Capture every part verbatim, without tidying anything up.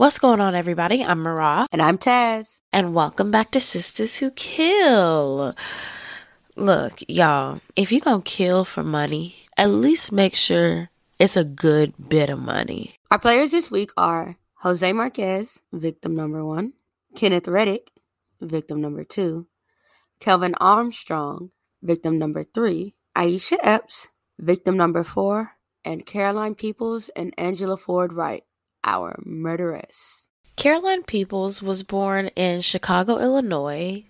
What's going on, everybody? I'm Mara. And I'm Taz. And welcome back to Sisters Who Kill. Look, y'all, if you're going to kill for money, at least make sure it's a good bit of money. Our players this week are Jose Marquez, victim number one, Kenneth Reddick, victim number two, Kelvin Armstrong, victim number three, Aisha Epps, victim number four, and Caroline Peoples and Angela Ford Wright, our murderess. Caroline Peoples was born in Chicago, Illinois,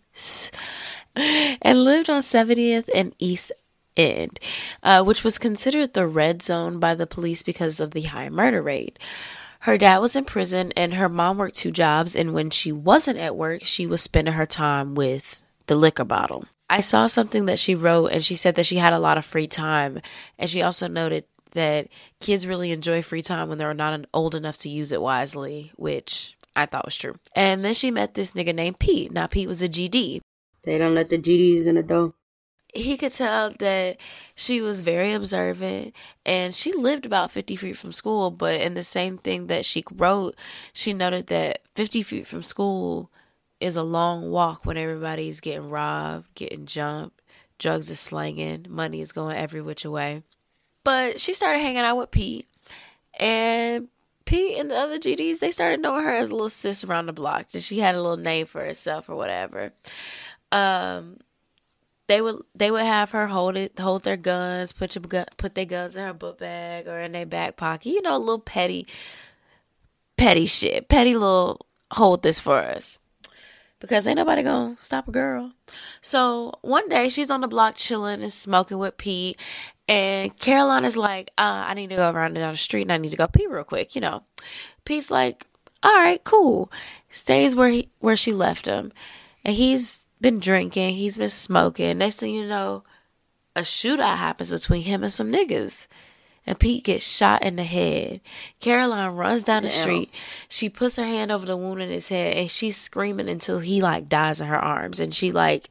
and lived on seventieth and East End, uh, which was considered the red zone by the police because of the high murder rate. Her dad was in prison and her mom worked two jobs, and when she wasn't at work, she was spending her time with the liquor bottle. I saw something that she wrote, and she said that she had a lot of free time, and she also noted that kids really enjoy free time when they're not old enough to use it wisely, which I thought was true. And then she met this nigga named Pete. Now, Pete was a G D. They don't let the G Ds in the door. He could tell that she was very observant, and she lived about fifty feet from school, but in the same thing that she wrote, she noted that fifty feet from school is a long walk when everybody's getting robbed, getting jumped, drugs is slanging, money is going every which way. But she started hanging out with Pete, and Pete and the other G Ds, they started knowing her as a little sis around the block. She had a little name for herself or whatever. Um, they would they would have her hold it, hold their guns, put your gun, put their guns in her book bag or in their back pocket. You know, a little petty, petty shit, petty little hold this for us. Because ain't nobody gonna stop a girl. So one day she's on the block chilling and smoking with Pete. And Caroline is like, uh, I need to go around down the street and I need to go pee real quick, you know. Pete's like, all right, cool. Stays where he where she left him. And he's been drinking. He's been smoking. Next thing you know, a shootout happens between him and some niggas. And Pete gets shot in the head. Caroline runs down the Damn. street. She puts her hand over the wound in his head, and she's screaming until he, like, dies in her arms. And she, like,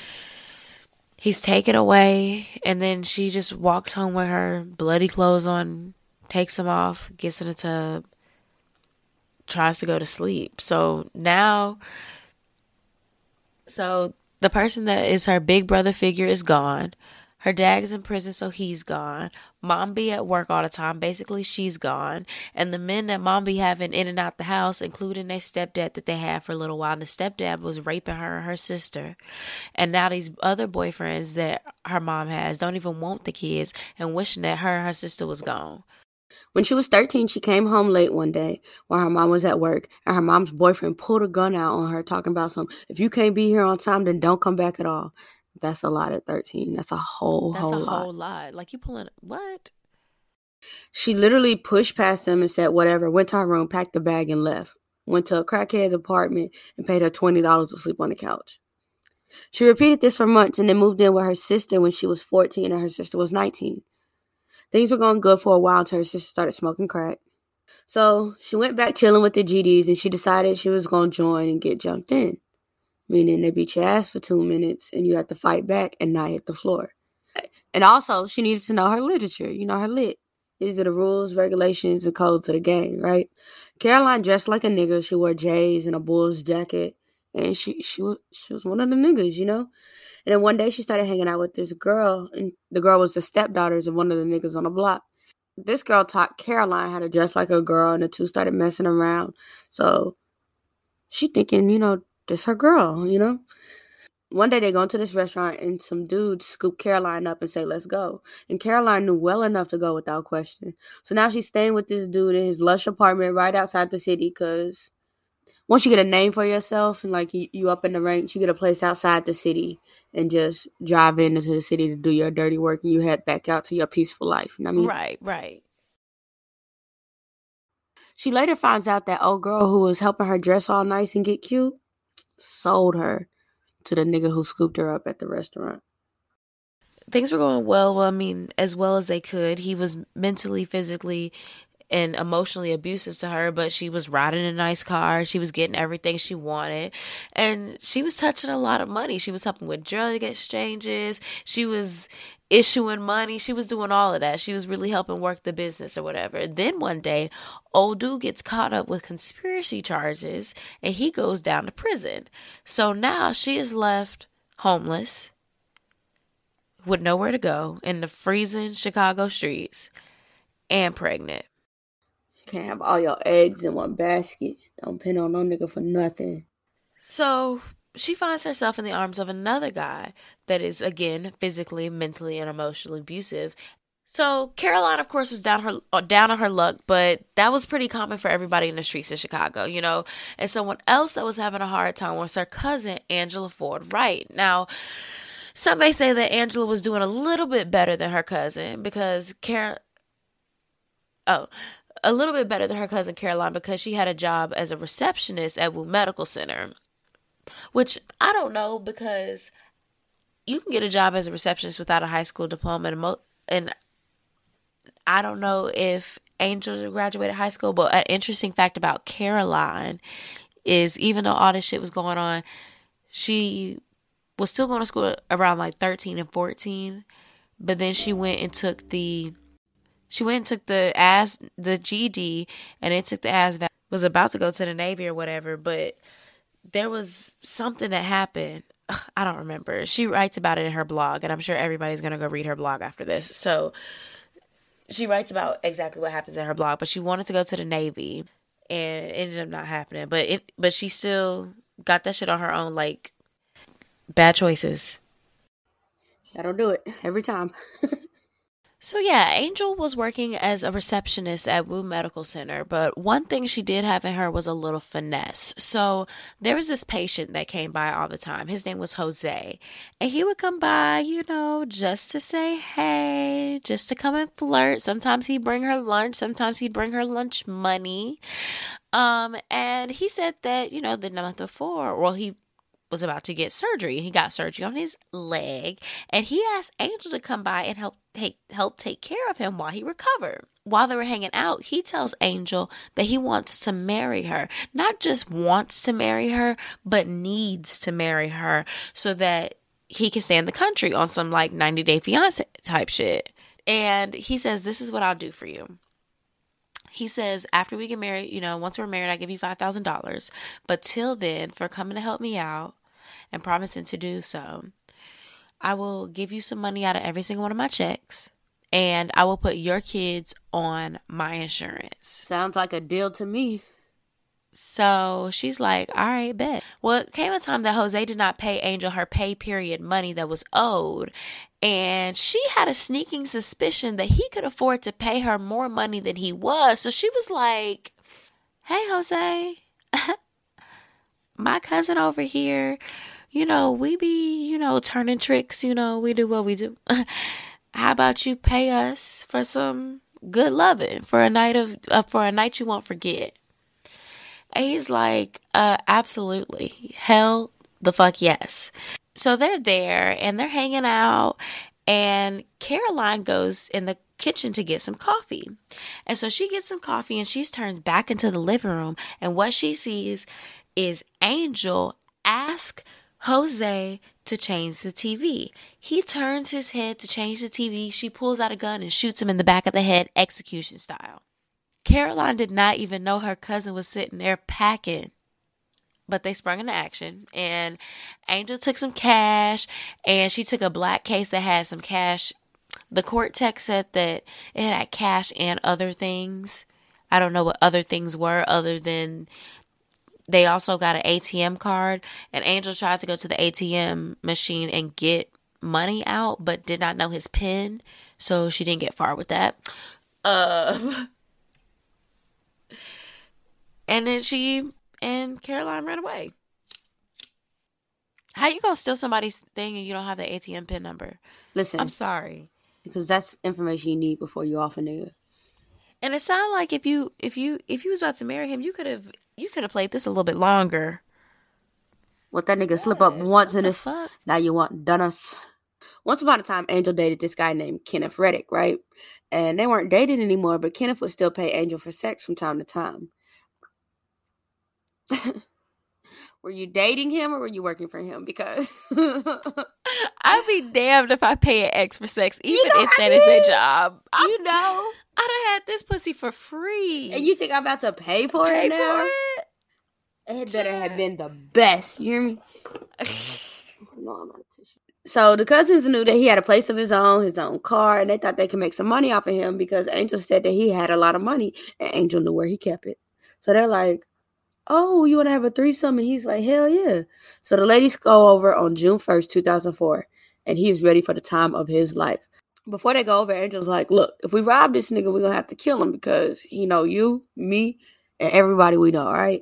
he's taken away, and then she just walks home with her bloody clothes on, takes them off, gets in the tub, tries to go to sleep. So now, so the person that is her big brother figure is gone. Her dad is in prison, so he's gone. Mom be at work all the time. Basically, she's gone. And the men that Mom be having in and out the house, including their stepdad that they had for a little while. And the stepdad was raping her and her sister. And now these other boyfriends that her mom has don't even want the kids and wishing that her and her sister was gone. When she was thirteen, she came home late one day while her mom was at work, and her mom's boyfriend pulled a gun out on her, talking about something. If you can't be here on time, then don't come back at all. That's a lot at thirteen. That's a whole, That's whole a lot. whole lot. Like, you pulling, what? She literally pushed past him and said whatever, went to her room, packed the bag, and left. Went to a crackhead's apartment and paid her twenty dollars to sleep on the couch. She repeated this for months and then moved in with her sister when she was fourteen and her sister was nineteen. Things were going good for a while until her sister started smoking crack. So she went back chilling with the G Ds, and she decided she was going to join and get jumped in. Meaning they beat your ass for two minutes and you have to fight back and not hit the floor. And also, she needs to know her literature, you know, her lit. These are the rules, regulations, and codes of the game, right? Caroline dressed like a nigga. She wore J's and a Bulls jacket. And she she was she was one of the niggas, you know? And then one day she started hanging out with this girl. And the girl was the stepdaughters of one of the niggas on the block. This girl taught Caroline how to dress like a girl, and the two started messing around. So she thinking, you know, this her girl, you know? One day they go into this restaurant and some dudes scoop Caroline up and say, let's go. And Caroline knew well enough to go without question. So now she's staying with this dude in his lush apartment right outside the city, because once you get a name for yourself and like you, you up in the ranks, you get a place outside the city and just drive into the city to do your dirty work, and you head back out to your peaceful life. You know what I mean? Right, right. She later finds out that old girl who was helping her dress all nice and get cute sold her to the nigga who scooped her up at the restaurant. Things were going well, well, I mean, as well as they could. He was mentally, physically, and emotionally abusive to her, but she was riding a nice car. She was getting everything she wanted. And she was touching a lot of money. She was helping with drug exchanges. She was issuing money. She was doing all of that. She was really helping work the business or whatever. Then one day, old dude gets caught up with conspiracy charges and he goes down to prison. So now she is left homeless with nowhere to go in the freezing Chicago streets and pregnant. You can't have all your eggs in one basket. Don't pin on no nigga for nothing. So she finds herself in the arms of another guy that is, again, physically, mentally, and emotionally abusive. So Caroline, of course, was down her down on her luck, but that was pretty common for everybody in the streets of Chicago, you know. And someone else that was having a hard time was her cousin, Angela Ford Wright. Now, some may say that Angela was doing a little bit better than her cousin because Car- oh, a little bit better than her cousin Caroline because she had a job as a receptionist at Wu Medical Center. Which I don't know, because you can get a job as a receptionist without a high school diploma. And, mo- and I don't know if Angel graduated high school, but an interesting fact about Caroline is even though all this shit was going on, she was still going to school around like thirteen and fourteen. But then she went and took the, she went and took the as the G E D and then took the A S V A B, was about to go to the Navy or whatever, but there was something that happened. Ugh, I don't remember. She writes about it in her blog, and I'm sure everybody's going to go read her blog after this. So she writes about exactly what happens in her blog, but she wanted to go to the Navy, and it ended up not happening. But it, but she still got that shit on her own, like, bad choices. That'll do it every time. So yeah, Angel was working as a receptionist at Wu Medical Center, but one thing she did have in her was a little finesse. So there was this patient that came by all the time. His name was Jose, and he would come by, you know, just to say hey, just to come and flirt. Sometimes he'd bring her lunch, sometimes he'd bring her lunch money. Um, and he said that, you know, the month before, well, he was about to get surgery. He got surgery on his leg, and he asked Angel to come by and help take help take care of him while he recovered. While they were hanging out, he tells Angel that he wants to marry her. Not just wants to marry her, but needs to marry her so that he can stay in the country on some like ninety day fiance type shit. And he says, this is what I'll do for you. He says, after we get married, you know, once we're married, I give you five thousand dollars. But till then, for coming to help me out and promising to do so, I will give you some money out of every single one of my checks. And I will put your kids on my insurance. Sounds like a deal to me. So she's like, all right, bet. Well, it came a time that Jose did not pay Angel her pay period money that was owed. And she had a sneaking suspicion that he could afford to pay her more money than he was. So she was like, hey, Jose, my cousin over here, you know, we be, you know, turning tricks, you know, we do what we do. How about you pay us for some good loving for a night of, uh, for a night you won't forget? And he's like, uh, absolutely. Hell the fuck yes. So they're there and they're hanging out, and Caroline goes in the kitchen to get some coffee. And so she gets some coffee and she's turned back into the living room, and what she sees is Angel ask Jose to change the T V. He turns his head to change the T V. She pulls out a gun and shoots him in the back of the head, execution style. Caroline did not even know her cousin was sitting there packing. But they sprung into action, and Angel took some cash, and she took a black case that had some cash. The court text said that it had cash and other things. I don't know what other things were other than they also got an A T M card, and Angel tried to go to the A T M machine and get money out, but did not know his PIN, so she didn't get far with that. Um... And then she and Caroline ran away. How you gonna steal somebody's thing and you don't have the A T M PIN number? Listen, I'm sorry, because that's information you need before you off a nigga. And it sounded like if you if you if you was about to marry him, you could have you could have played this a little bit longer. What that nigga yes, slip up once in this, fuck? Now you want done us. Once upon a time, Angel dated this guy named Kenneth Reddick, right? And they weren't dating anymore, but Kenneth would still pay Angel for sex from time to time. Were you dating him or were you working for him? Because I I'd be damned if I pay an ex for sex, even you know if that is a job. I'm, you know. I done had this pussy for free. And you think I'm about to pay for pay it now? For it? It better have been the best. You hear me? No, I'm out of tissue. So the cousins knew that he had a place of his own, his own car, and they thought they could make some money off of him because Angel said that he had a lot of money, and Angel knew where he kept it. So they're like, oh, you want to have a threesome? And he's like, hell yeah. So the ladies go over on June first, two thousand four, and he's ready for the time of his life. Before they go over, Angel's like, look, if we rob this nigga, we're going to have to kill him because he know you, me, and everybody we know, all right?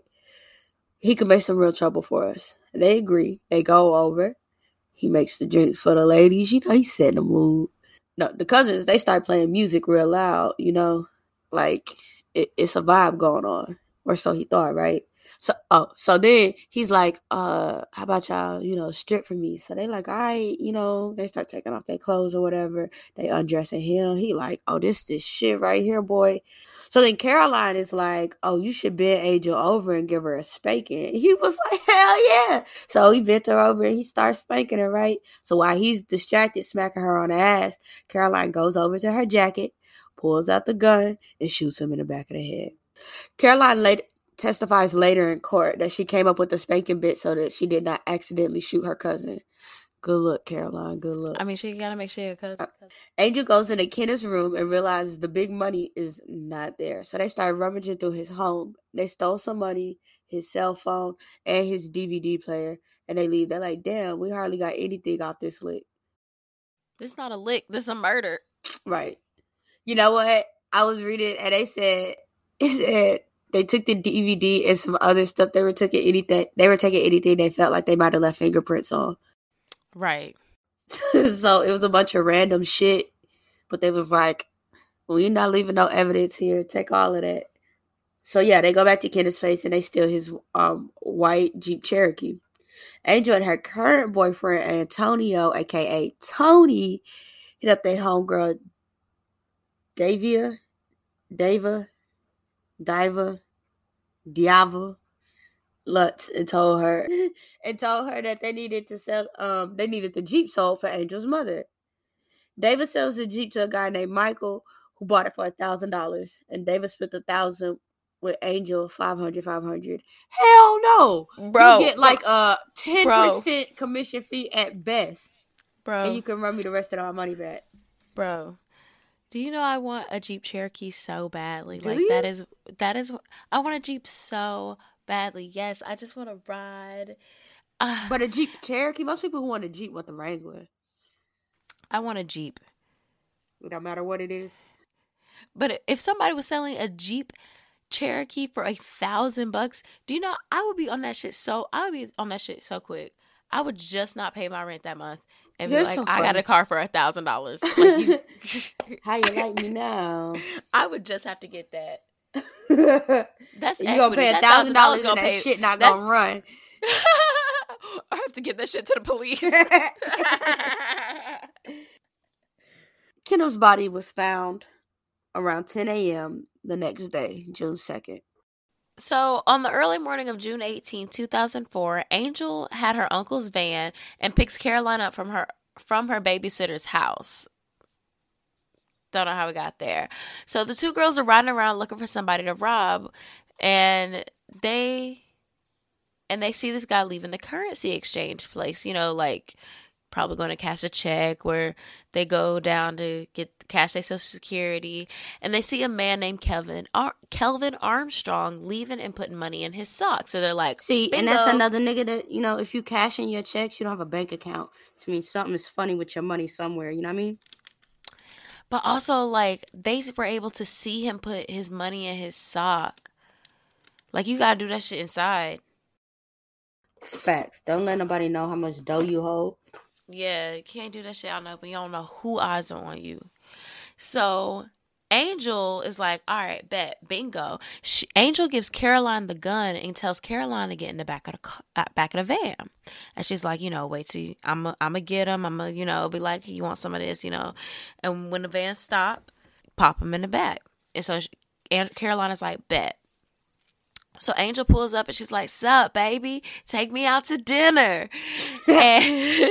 He could make some real trouble for us. And they agree. They go over. He makes the drinks for the ladies. You know, he set the mood. No, the cousins, they start playing music real loud, you know? Like, it, it's a vibe going on. Or so he thought, right? So, oh, so then he's like, uh, how about y'all, you know, strip for me? So they like, all right, you know, they start taking off their clothes or whatever. They undressing him. He like, oh, this this shit right here, boy. So then Caroline is like, oh, you should bend Angel over and give her a spanking. He was like, hell yeah. So he bent her over and he starts spanking her, right? So while he's distracted, smacking her on the ass, Caroline goes over to her jacket, pulls out the gun, and shoots him in the back of the head. Caroline later testifies later in court that she came up with the spanking bit so that she did not accidentally shoot her cousin. Good luck, Caroline. Good luck. I mean, she gotta make sure your cousin. Uh, Angel goes into Kenneth's room and realizes the big money is not there. So they start rummaging through his home. They stole some money, his cell phone, and his D V D player. And they leave. They're like, damn, we hardly got anything off this lick. This is not a lick. This is a murder. Right. You know what? I was reading and they said, it said, they took the D V D and some other stuff. They were taking anything. They were taking anything they felt like they might have left fingerprints on. Right. So it was a bunch of random shit. But they was like, well, you're not leaving no evidence here. Take all of that. So yeah, they go back to Kenneth's place and they steal his um white Jeep Cherokee. Angel and her current boyfriend, Antonio, a k a. Tony, hit up their homegirl, Davia, Dava, Diva, Diava, Lutz, and told her and told her that they needed to sell um they needed the Jeep sold for Angel's mother. David sells the Jeep to a guy named Michael who bought it for a thousand dollars, and David split the thousand with Angel five hundred, five hundred. Hell no, bro. You get like a ten percent commission fee at best, bro, and you can run me the rest of our money back, bro. Do you know I want a Jeep Cherokee so badly? Do like you? that is that is I want a Jeep so badly. Yes, I just want to ride. Uh, but a Jeep Cherokee, most people who want a Jeep want the Wrangler. I want a Jeep. It don't matter what it is. But if somebody was selling a Jeep Cherokee for a thousand bucks, do you know I would be on that shit so I would be on that shit so quick. I would just not pay my rent that month and be You're like, so I got a car for a thousand dollars. Like you, how you like me now? I would just have to get that. That's you gonna pay a thousand dollars and that pay, shit not gonna run. I have to get that shit to the police. Kenneth's body was found around ten a.m. the next day, June second. So, on the early morning of June eighteenth, two thousand four, Angel had her uncle's van and picks Caroline up from her from her babysitter's house. Don't know how we got there. So, the two girls are riding around looking for somebody to rob, and they and they see this guy leaving the currency exchange place, you know, like probably going to cash a check where they go down to get cash their Social Security, and they see a man named Kelvin Ar- Kelvin Armstrong leaving and putting money in his socks. So they're like, see, bingo. And that's another nigga that, you know, if you cash in your checks, you don't have a bank account. To me, something is funny with your money somewhere. You know what I mean? But also, like, they were able to see him put his money in his sock. Like, you gotta do that shit inside. Facts. Don't let nobody know how much dough you hold. Yeah, you can't do that shit out there, but you don't know who eyes are on you. So Angel is like, all right, bet, bingo. She, Angel gives Caroline the gun and tells Caroline to get in the back of the uh, back of the van. And she's like, you know, wait till I'm a, I'm gonna get him. I'm gonna, you know, be like, you want some of this, you know. And when the van stop, pop him in the back. And so she, and Caroline is like, bet. So Angel pulls up and she's like, sup, baby? Take me out to dinner. and,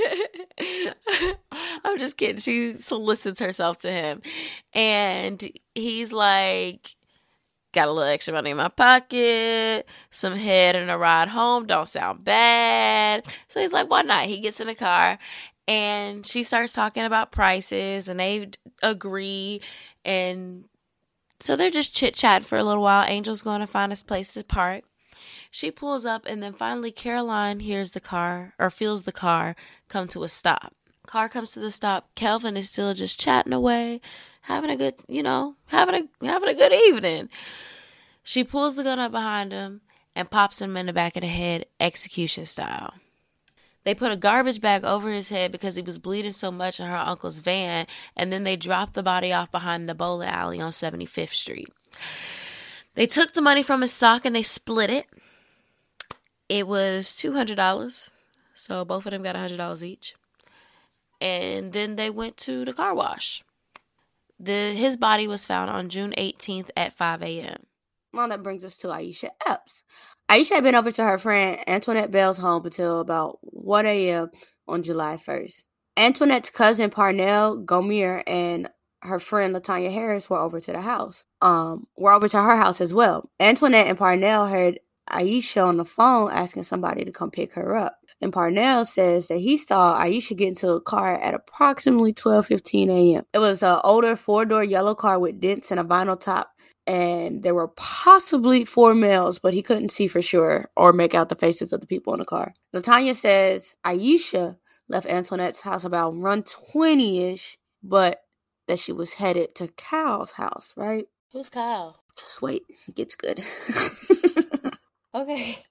I'm just kidding. She solicits herself to him. And he's like, got a little extra money in my pocket, some head and a ride home. Don't sound bad. So he's like, why not? He gets in the car and she starts talking about prices and they agree. And so they're just chit-chatting for a little while. Angel's going to find a place to park. She pulls up and then finally Caroline hears the car or feels the car come to a stop. Car comes to the stop. Kelvin is still just chatting away, having a good, you know, having a having a good evening. She pulls the gun up behind him and pops him in the back of the head, execution style. They put a garbage bag over his head because he was bleeding so much in her uncle's van, and then they dropped the body off behind the bowling alley on seventy-fifth Street. They took the money from his sock and they split it. It was two hundred dollars, so both of them got one hundred dollars each. And then they went to the car wash. The His body was found on June eighteenth at five a.m. Well, that brings us to Aisha Epps. Aisha had been over to her friend Antoinette Bell's home until about one a.m. on July first. Antoinette's cousin Parnell Gomier and her friend LaTanya Harris were over to the house. Um, were over to her house as well. Antoinette and Parnell heard Aisha on the phone asking somebody to come pick her up. And Parnell says that he saw Aisha get into a car at approximately twelve fifteen a.m. It was an older four-door yellow car with dents and a vinyl top. And there were possibly four males, but he couldn't see for sure or make out the faces of the people in the car. LaTanya says Aisha left Antoinette's house about one twenty-ish, but that she was headed to Kyle's house, right? Who's Kyle? Just wait. It gets good. Okay.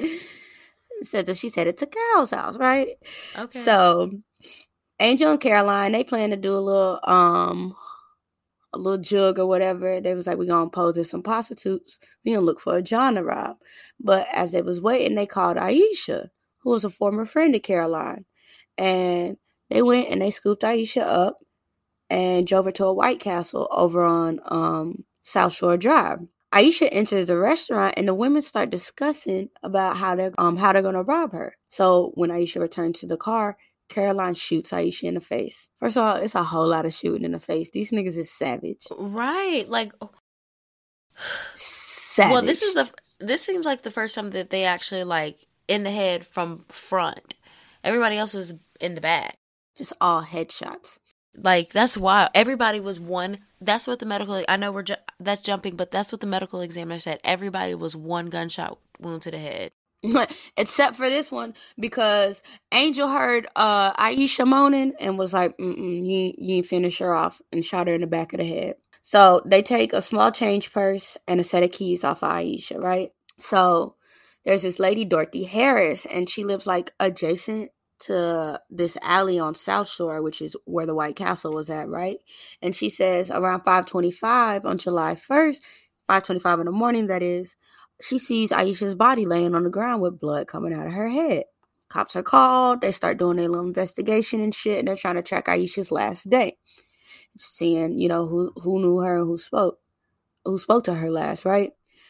Said that she's headed to Kyle's house, right? Okay. So Angel and Caroline, they plan to do a little um a little jug or whatever. They was like, we're gonna pose as some prostitutes. We gonna look for a John to rob. But as they was waiting, they called Aisha, who was a former friend of Caroline. And they went and they scooped Aisha up and drove her to a White Castle over on um South Shore Drive. Aisha enters the restaurant and the women start discussing about how they're um how they're gonna rob her. So when Aisha returned to the car, Caroline shoots Aisha in the face. First of all, it's a whole lot of shooting in the face. These niggas is savage. Right. Like savage. Well, this is the this seems like the first time that they actually like in the head from front. Everybody else was in the back. It's all headshots. Like, that's why everybody was one. That's what the medical, I know we're, ju- that's jumping, but that's what the medical examiner said. Everybody was one gunshot wound to the head. Except for this one, because Angel heard uh, Aisha moaning and was like, mm-mm, you, you ain't finish her off, and shot her in the back of the head. So they take a small change purse and a set of keys off of Aisha, right? So there's this lady, Dorothy Harris, and she lives like adjacent to this alley on South Shore, which is where the White Castle was at, right? And she says around five twenty-five on July first, five twenty-five in the morning, that is, she sees Aisha's body laying on the ground with blood coming out of her head. Cops are called. They start doing their little investigation and shit, and they're trying to track Aisha's last day. Seeing, you know, who, who knew her and who spoke, who spoke to her last, right?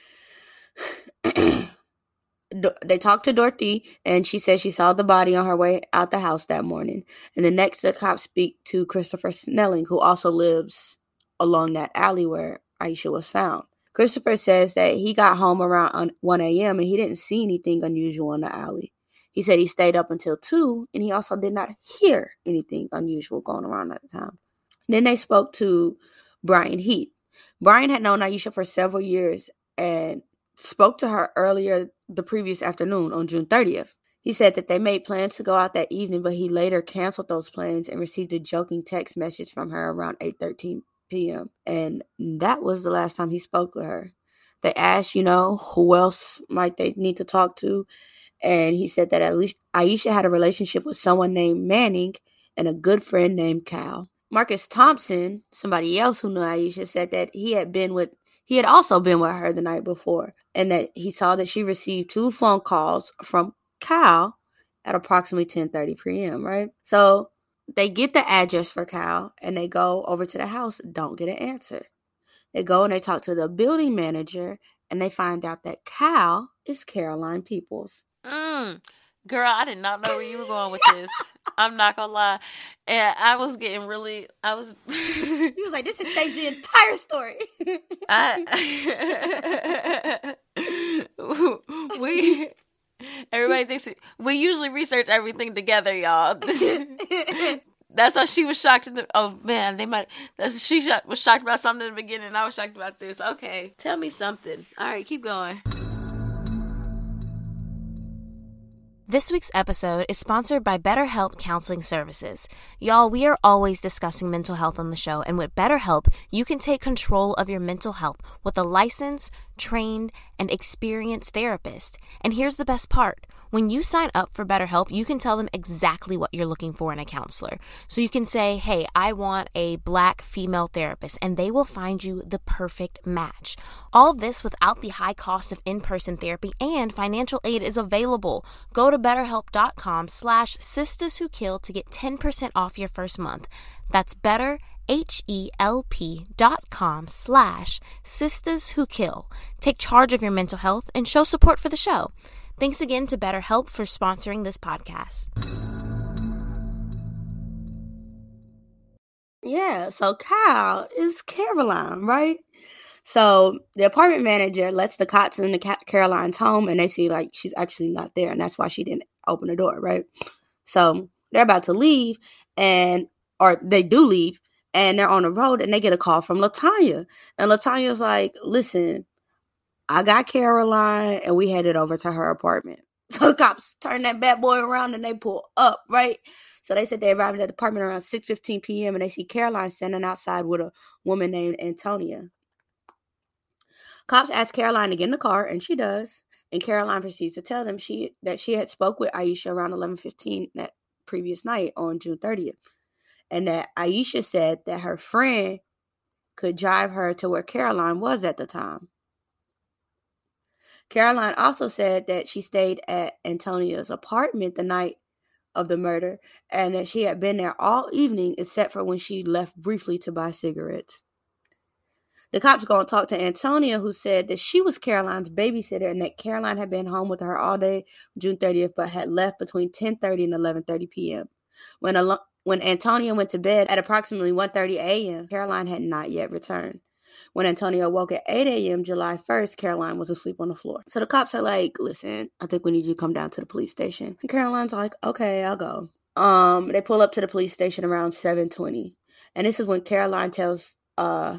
They talked to Dorothy, and she said she saw the body on her way out the house that morning. And then next, the cops speak to Christopher Snelling, who also lives along that alley where Aisha was found. Christopher says that he got home around one a.m. and he didn't see anything unusual in the alley. He said he stayed up until two, and he also did not hear anything unusual going around at the time. Then they spoke to Brian Heath. Brian had known Aisha for several years and spoke to her earlier the previous afternoon on June thirtieth. He said that they made plans to go out that evening, but he later canceled those plans and received a joking text message from her around eight thirteen p.m. And that was the last time he spoke with her. They asked, you know, who else might they need to talk to? And he said that at least Aisha had a relationship with someone named Manning and a good friend named Cal. Marcus Thompson, somebody else who knew Aisha, said that he had been with He had also been with her the night before, and that he saw that she received two phone calls from Kyle at approximately ten thirty p.m., right? So they get the address for Kyle, and they go over to the house, don't get an answer. They go and they talk to the building manager, and they find out that Kyle is Caroline Peoples. Mm. Girl, I did not know where you were going with this. I'm not gonna lie. And I was getting really, I was. He was like, this is changed the entire story. I. we. Everybody thinks we, we usually research everything together, y'all. This, that's how she was shocked. In the, oh man, they might. That's she shocked, was shocked about something in the beginning. And I was shocked about this. Okay, tell me something. All right, keep going. This week's episode is sponsored by BetterHelp Counseling Services. Y'all, we are always discussing mental health on the show, and with BetterHelp, you can take control of your mental health with a licensed, trained, and experienced therapist. And here's the best part. When you sign up for BetterHelp, you can tell them exactly what you're looking for in a counselor. So you can say, hey, I want a Black female therapist, and they will find you the perfect match. All this without the high cost of in-person therapy, and financial aid is available. Go to betterhelp.com slash sisters who kill to get ten percent off your first month. That's better, H-E-L-P dot com slash sisters who kill. Take charge of your mental health and show support for the show. Thanks again to BetterHelp for sponsoring this podcast. Yeah, so Kyle is Caroline, right? So the apartment manager lets the cops into Caroline's home, and they see like she's actually not there, and that's why she didn't open the door, right? So they're about to leave, and or they do leave, and they're on the road, and they get a call from LaTanya, and LaTanya's like, "Listen, I got Caroline, and we headed over to her apartment." So the cops turn that bad boy around, and they pull up, right? So they said they arrived at the apartment around six fifteen p.m., and they see Caroline standing outside with a woman named Antonia. Cops ask Caroline to get in the car, and she does. And Caroline proceeds to tell them she that she had spoke with Aisha around eleven fifteen that previous night on June thirtieth. And that Aisha said that her friend could drive her to where Caroline was at the time. Caroline also said that she stayed at Antonia's apartment the night of the murder, and that she had been there all evening except for when she left briefly to buy cigarettes. The cops go and talk to Antonia, who said that she was Caroline's babysitter and that Caroline had been home with her all day June thirtieth, but had left between ten thirty and eleven thirty p.m. When al- when Antonia went to bed at approximately one thirty a.m., Caroline had not yet returned. When Antonia woke at eight a.m. July first, Caroline was asleep on the floor. So the cops are like, listen, I think we need you to come down to the police station. And Caroline's like, okay, I'll go. Um, they pull up to the police station around seven twenty. And this is when Caroline tells... uh.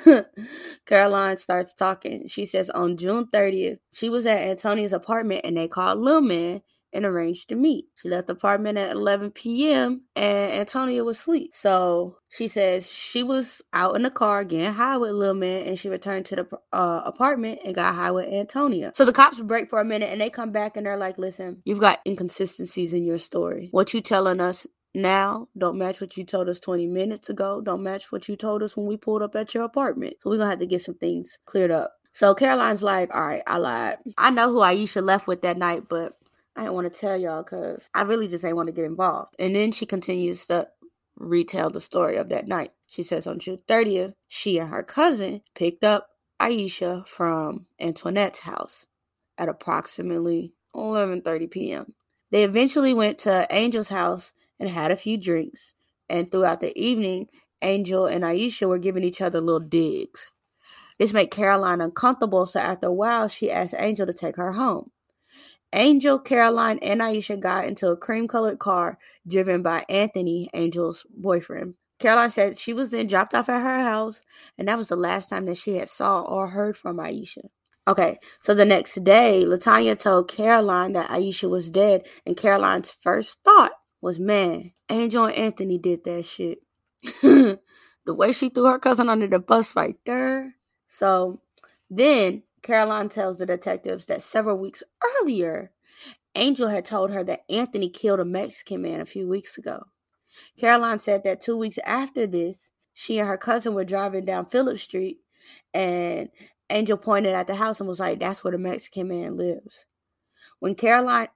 Caroline starts talking. She says on June thirtieth, she was at Antonia's apartment and they called Lil Man and arranged to meet. She left the apartment at eleven p.m. and Antonia was asleep. So she says she was out in the car getting high with Lil Man, and she returned to the uh, apartment and got high with Antonia. So the cops break for a minute and they come back and they're like, listen, you've got inconsistencies in your story. What you telling us now don't match what you told us twenty minutes ago. Don't match what you told us when we pulled up at your apartment. So we're going to have to get some things cleared up. So Caroline's like, all right, I lied. I know who Aisha left with that night, but I didn't want to tell y'all because I really just ain't want to get involved. And then she continues to retell the story of that night. She says on June thirtieth, she and her cousin picked up Aisha from Antoinette's house at approximately eleven thirty p.m. They eventually went to Angel's house and had a few drinks. And throughout the evening, Angel and Aisha were giving each other little digs. This made Caroline uncomfortable, so after a while, she asked Angel to take her home. Angel, Caroline, and Aisha got into a cream-colored car driven by Anthony, Angel's boyfriend. Caroline said she was then dropped off at her house, and that was the last time that she had saw or heard from Aisha. Okay, so the next day, LaTanya told Caroline that Aisha was dead, and Caroline's first thought was, man, Angel and Anthony did that shit. The way she threw her cousin under the bus right there. So then Caroline tells the detectives that several weeks earlier, Angel had told her that Anthony killed a Mexican man a few weeks ago. Caroline said that two weeks after this, she and her cousin were driving down Phillip Street, and Angel pointed at the house and was like, that's where the Mexican man lives. When Caroline...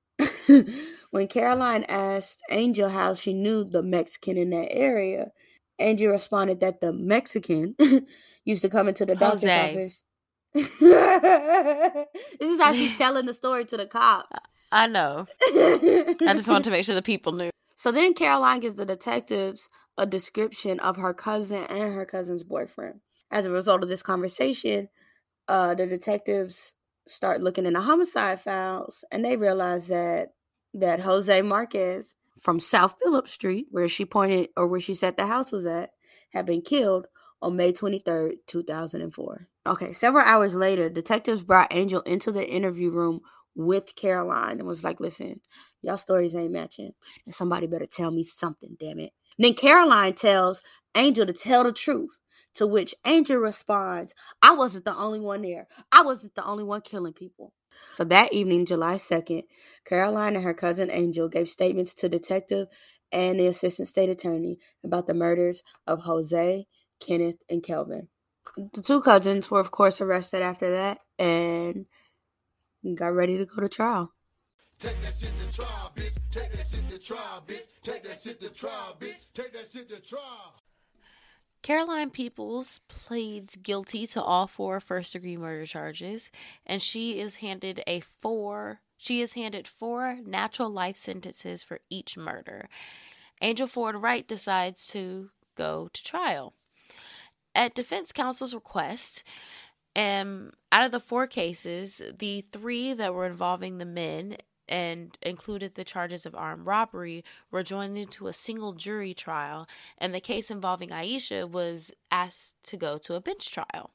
When Caroline asked Angel how she knew the Mexican in that area, Angel responded that the Mexican used to come into the doctor's Jose. office. This is how she's telling the story to the cops. I know. I just wanted to make sure the people knew. So then Caroline gives the detectives a description of her cousin and her cousin's boyfriend. As a result of this conversation, uh, the detectives start looking in the homicide files, and they realize that that Jose Marquez from South Phillip Street, where she pointed or where she said the house was at, had been killed on May twenty-third, two thousand four. Okay, several hours later, detectives brought Angel into the interview room with Caroline and was like, listen, y'all stories ain't matching, and somebody better tell me something, damn it. And then Caroline tells Angel to tell the truth, to which Angel responds, I wasn't the only one there. I wasn't the only one killing people. So that evening, July second, Caroline and her cousin Angel gave statements to detective and the assistant state attorney about the murders of Jose, Kenneth, and Kelvin. The two cousins were, of course, arrested after that and got ready to go to trial. Take that shit to trial, bitch. Take that shit to trial, bitch. Take that shit to trial, bitch. Take that shit to trial. Caroline Peoples pleads guilty to all four first-degree murder charges, and she is handed a four. She is handed four natural life sentences for each murder. Angel Ford Wright decides to go to trial. At defense counsel's request, um, out of the four cases, the three that were involving the men and included the charges of armed robbery were joined into a single jury trial, and the case involving Aisha was asked to go to a bench trial.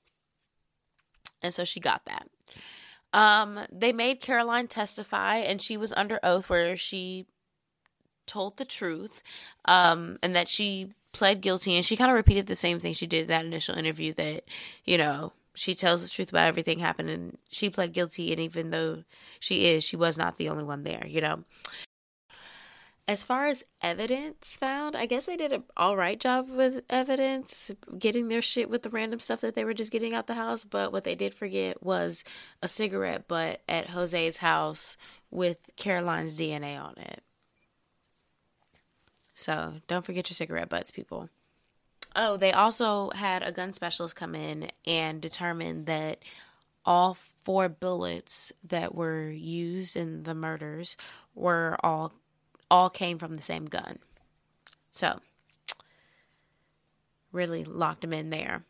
And so she got that. Um, they made Caroline testify, and she was under oath where she told the truth, um, and that she pled guilty, and she kind of repeated the same thing she did in that initial interview, that, you know, she tells the truth about everything happened, and she pled guilty, and even though she is, she was not the only one there, you know. As far as evidence found, I guess they did an all right job with evidence, getting their shit with the random stuff that they were just getting out the house, but what they did forget was a cigarette butt at Jose's house with Caroline's D N A on it. So don't forget your cigarette butts, people. Oh, they also had a gun specialist come in and determine that all four bullets that were used in the murders were all all came from the same gun. So, really locked them in there.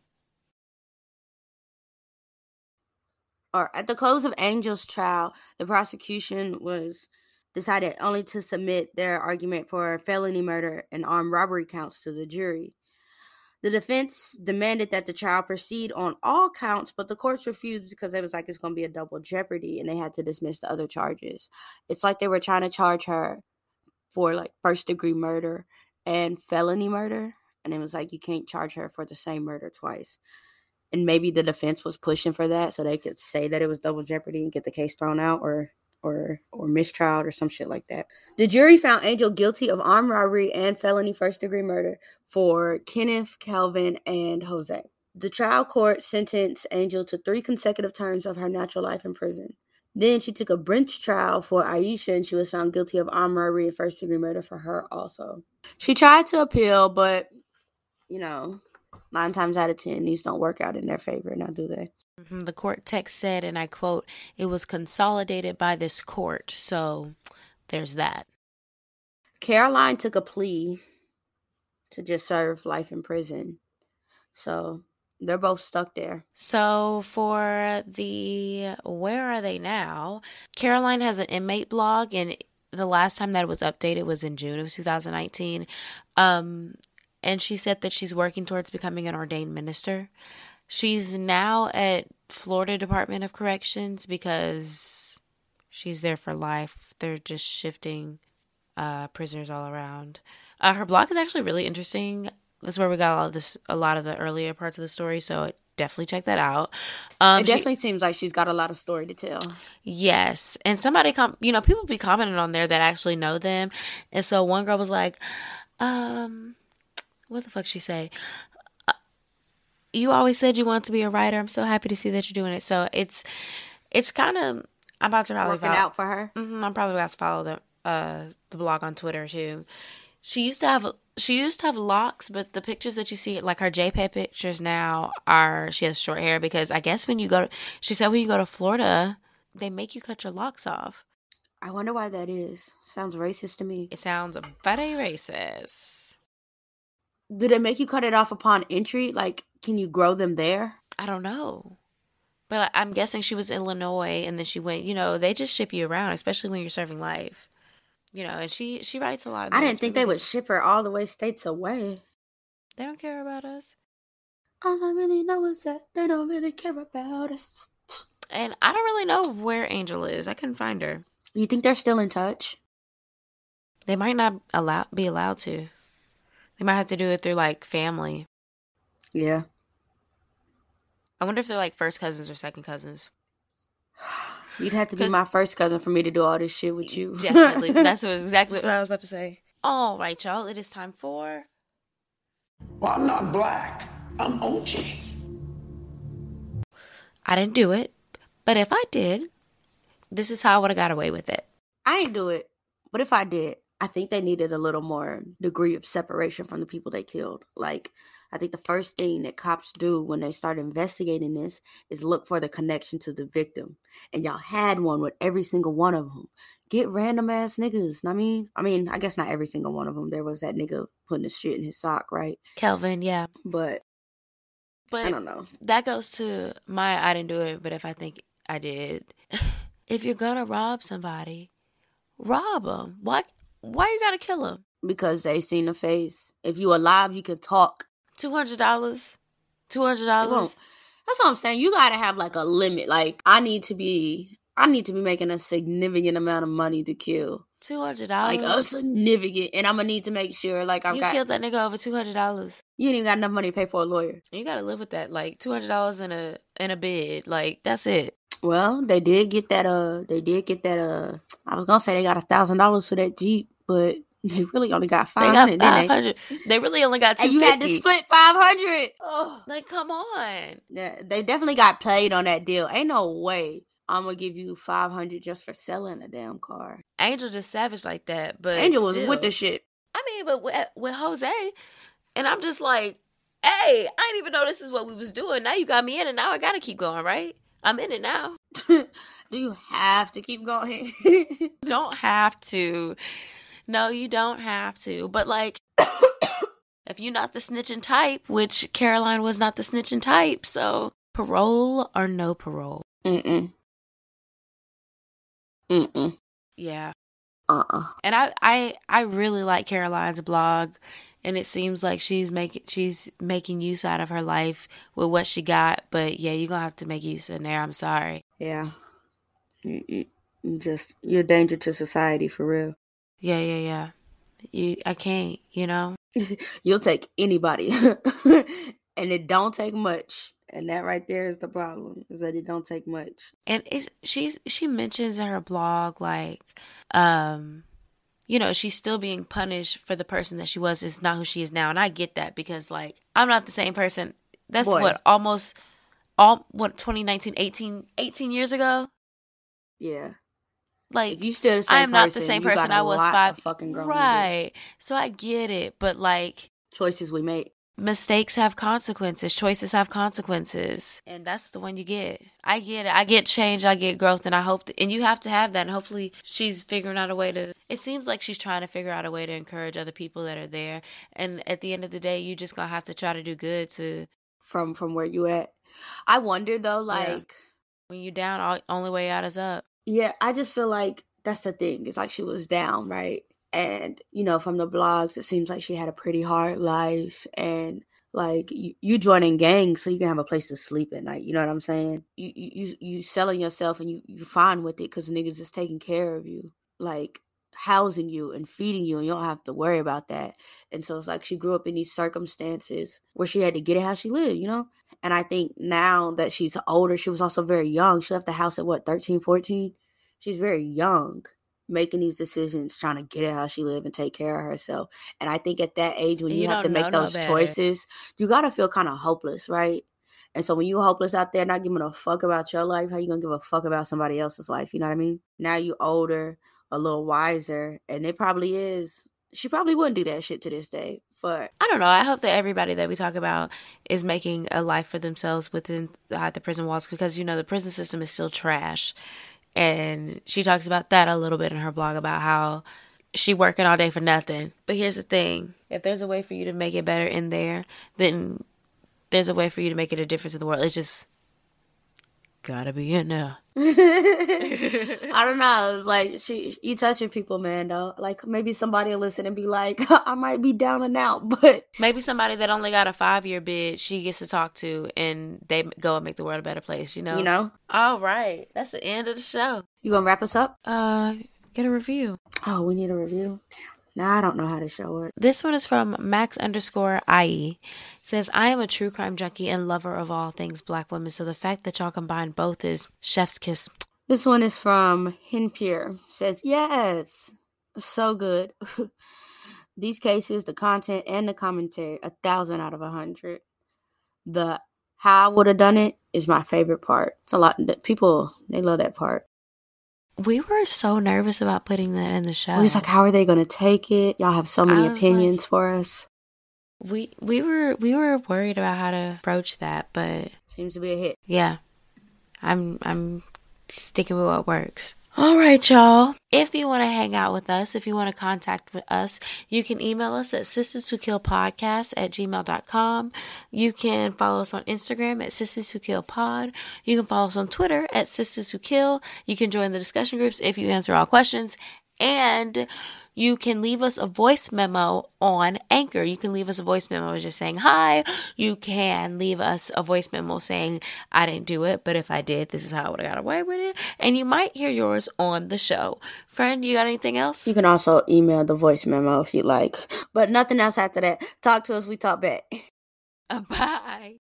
Or at the close of Angel's trial, the prosecution was decided only to submit their argument for felony murder and armed robbery counts to the jury. The defense demanded that the trial proceed on all counts, but the courts refused because it was like it's going to be a double jeopardy, and they had to dismiss the other charges. It's like they were trying to charge her for like first degree murder and felony murder, and it was like you can't charge her for the same murder twice. And maybe the defense was pushing for that so they could say that it was double jeopardy and get the case thrown out, or or or mistrial or some shit like that. The jury found Angel guilty of armed robbery and felony first-degree murder for Kenneth, Calvin, and Jose. The trial court sentenced Angel to three consecutive terms of her natural life in prison. Then she took a bench trial for Aisha, and she was found guilty of armed robbery and first-degree murder for her also. She tried to appeal, but, you know, nine times out of ten, these don't work out in their favor, now do they? The court text said, and I quote, "It was consolidated by this court." So there's that. Caroline took a plea to just serve life in prison. So they're both stuck there. So for the where are they now? Caroline has an inmate blog, and the last time that it was updated was in June of two thousand nineteen. Um, and she said that she's working towards becoming an ordained minister. She's now at Florida Department of Corrections because she's there for life. They're just shifting uh, prisoners all around. Uh, her blog is actually really interesting. That's where we got a lot of this, a lot of the earlier parts of the story. So definitely check that out. Um, it definitely she, seems like she's got a lot of story to tell. Yes, and somebody, com- you know, people be commenting on there that actually know them, and so one girl was like, um, "What the fuck she say? You always said you want to be a writer. I'm so happy to see that you're doing it." So it's it's kind of, I'm about to probably working follow, out for her. Mm-hmm, I'm probably about to follow the uh the blog on Twitter too. She used to have she used to have locks, but the pictures that you see, like her JPEG pictures now, are she has short hair because I guess when you go to, she said when you go to Florida, they make you cut your locks off. I wonder why that is. Sounds racist to me. It sounds very racist. Do they make you cut it off upon entry? Like, can you grow them there? I don't know. But I'm guessing she was in Illinois and then she went, you know, they just ship you around, especially when you're serving life. You know, and she, she writes a lot. I didn't think they would ship her all the way states away. They don't care about us. All I really know is that they don't really care about us. And I don't really know where Angel is. I couldn't find her. You think they're still in touch? They might not allow be allowed to. They might have to do it through, like, family. Yeah. I wonder if they're, like, first cousins or second cousins. You'd have to be my first cousin for me to do all this shit with you. Definitely. That's what, exactly what I was about to say. All right, y'all. It is time for... Well, I'm not black. I'm O J. I didn't do it. But if I did, this is how I would have got away with it. I ain't do it. But if I did, I think they needed a little more degree of separation from the people they killed. Like, I think the first thing that cops do when they start investigating this is look for the connection to the victim. And y'all had one with every single one of them. Get random ass niggas. I mean, I mean, I guess not every single one of them. There was that nigga putting the shit in his sock, right? Kelvin, yeah. But, but I don't know. That goes to my I didn't do it, but if I think I did. If you're gonna rob somebody, rob them. Why, why you gotta kill them? Because they seen the face. If you alive, you can talk. two hundred dollars? two hundred dollars? That's what I'm saying. You gotta have like a limit. Like, I need to be... I need to be making a significant amount of money to kill. two hundred dollars? Like, a significant. And I'm going to need to make sure, like, I've you got... You killed that nigga over two hundred dollars. You ain't even got enough money to pay for a lawyer. You got to live with that. Like, two hundred dollars in a in a bid. Like, that's it. Well, they did get that, uh... They did get that, uh... I was going to say they got one thousand dollars for that Jeep, but they really only got five hundred dollars. They got five hundred dollars. They? they really only got two hundred fifty dollars. And you had to split five hundred dollars. Oh, like, come on. Yeah, they definitely got played on that deal. Ain't no way I'm going to give you five hundred dollars just for selling a damn car. Angel just savage like that, but Angel was still. with the shit. I mean, but with, with Jose, and I'm just like, hey, I didn't even know this is what we was doing. Now you got me in, and now I got to keep going, right? I'm in it now. Do you have to keep going? You don't have to. No, you don't have to. But, like, if you're not the snitching type, which Caroline was not the snitching type, so parole or no parole? Mm-mm. Mm-mm. Yeah. Uh-uh. And I, I, I really like Caroline's blog, and it seems like she's making she's making use out of her life with what she got. But yeah, you're gonna have to make use in there. I'm sorry. Yeah. You, you, you just you're a danger to society for real. Yeah, yeah, yeah. You, I can't. You know. You'll take anybody, and it don't take much. And that right there is the problem, is that it don't take much. And it's, she's she mentions in her blog, like, um, you know, she's still being punished for the person that she was. It's not who she is now. And I get that because, like, I'm not the same person. That's Boy. what, almost, all what, twenty nineteen, eighteen, eighteen years ago? Yeah. Like, if you still the same I am not person, the same you person got a I was lot five. of fucking grown Right. So I get it. But, like, choices we make. Mistakes have consequences. Choices have consequences. And that's the one you get. I get it. I get change. I get growth. And I hope, that, and you have to have that. And hopefully she's figuring out a way to, it seems like she's trying to figure out a way to encourage other people that are there. And at the end of the day, you just going to have to try to do good to. From, from where you at. I wonder though, like. Yeah. When you down, all, only way out is up. Yeah. I just feel like that's the thing. It's like she was down, right? And, you know, from the blogs, it seems like she had a pretty hard life. And, like, you, you joining gangs so you can have a place to sleep at night. You know what I'm saying? You you you selling yourself and you, you fine with it because niggas is taking care of you. Like, housing you and feeding you. And you don't have to worry about that. And so it's like she grew up in these circumstances where she had to get it how she lived, you know? And I think now that she's older, she was also very young. She left the house at, what, thirteen, fourteen? She's very young. Making these decisions, trying to get it how she live and take care of herself. And I think at that age, when you, you have to make those no choices, you got to feel kind of hopeless, right? And so when you hopeless out there, not giving a fuck about your life, how you going to give a fuck about somebody else's life? You know what I mean? Now you older, a little wiser, and it probably is. She probably wouldn't do that shit to this day. But I don't know. I hope that everybody that we talk about is making a life for themselves within the, the prison walls because, you know, the prison system is still trash. And she talks about that a little bit in her blog about how she working all day for nothing. But here's the thing. If there's a way for you to make it better in there, then there's a way for you to make it a difference in the world. It's just gotta be in there. I don't know. Like, she, you touching people, man, though. Like, maybe somebody will listen and be like, I might be down and out, but... Maybe somebody that only got a five-year bid, she gets to talk to, and they go and make the world a better place, you know? You know? All right. That's the end of the show. You gonna wrap us up? Uh, get a review. Oh, we need a review? Nah, I don't know how to show it. This one is from Max underscore I E. Says, I am a true crime junkie and lover of all things black women, so the fact that y'all combine both is chef's kiss. This one is from Hinpure. Says, yes, so good. These cases, the content and the commentary, a thousand out of a hundred. The how I would have done it is my favorite part. It's a lot that people, they love that part. We were so nervous about putting that in the show. We was like, how are they going to take it? Y'all have so many I was opinions like- for us. We we were we were worried about how to approach that, but Seems to be a hit. yeah, I'm I'm sticking with what works. All right, y'all. If you want to hang out with us, if you want to contact with us, you can email us at sisters who kill podcast at gmail dot com. You can follow us on Instagram at sisters who kill pod. You can follow us on Twitter at sisters who kill. You can join the discussion groups if you answer all questions. And you can leave us a voice memo on Anchor. You can leave us a voice memo just saying hi. You can leave us a voice memo saying, I didn't do it, but if I did, this is how I would have got away with it. And you might hear yours on the show. Friend, you got anything else? You can also email the voice memo if you like. But nothing else after that. Talk to us. We talk back. Bye.